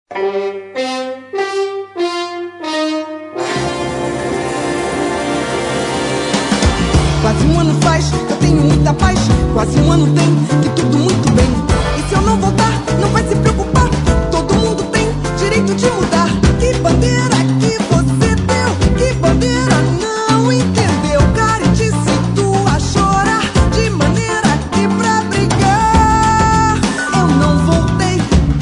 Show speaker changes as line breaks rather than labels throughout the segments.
Quase um ano faz, eu tenho muita paz. Quase um ano tem, que tudo muito bem. E se eu não voltar, não vai se preocupar. Todo mundo tem direito de mudar. Que bandeira que você deu? Que bandeira não entendeu? Cara, e te situa a chorar de maneira que pra brigar. Eu não voltei.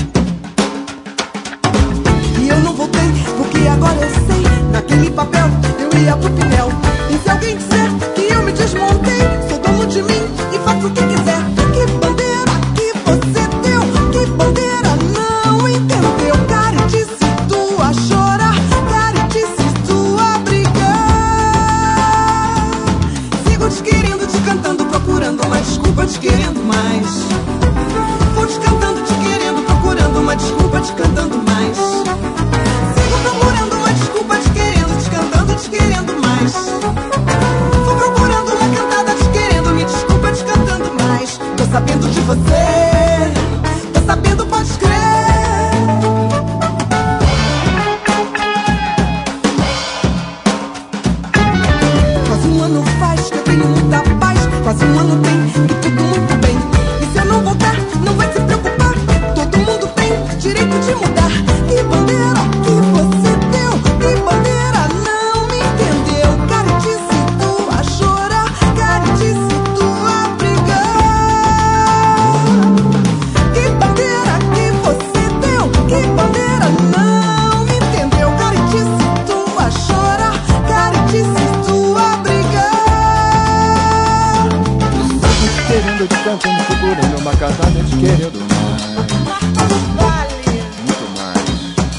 E eu não voltei porque agora eu sei. Naquele papel eu ia pro Pinel. E se alguém disser que eu me desmontei, sou dono de mim e faço o que quiser. Que bandeira que você deu? Que bandeira não entendeu? Cara, e te situa a chorar. Cara, e te situa a brigar. Sigo te querendo, te cantando, procurando uma desculpa, te querendo mais. Vou te cantando, te querendo, procurando uma desculpa, te cantando mais. Sigo procurando uma desculpa, te querendo, te cantando, te querendo mais. Vou procurando uma cantada, te querendo, me desculpa, te cantando mais. Tô sabendo de você, tô sabendo, pode crer. Quase um ano faz que eu tenho muita paz. Quase um ano tem, que tudo muito bem. E se eu não voltar, não vai se preocupar. Todo mundo tem direito de mudar. Que bandeira que você deu? Que bandeira não me entendeu? Cara, e te situa a chorar. Cara, e te situa a brigar. Que bandeira que você deu? Que bandeira não me entendeu? Cara, e te situa a chorar. Cara, e te situa a brigar.
Te querendo, te cantando, procurando uma casada, te querendo mais. Muito mais.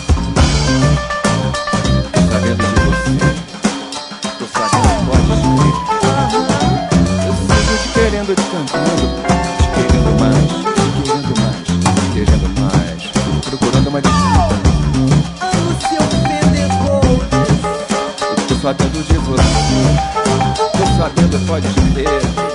Tô sabendo de você. Tô sabendo, pode crer. Eu sigo te querendo, te cantando, te querendo mais, te querendo mais, te querendo mais. Procurando uma desculpa.
Amo seu Pentecoste.
Eu tô sabendo de você. Tô sabendo, pode crer.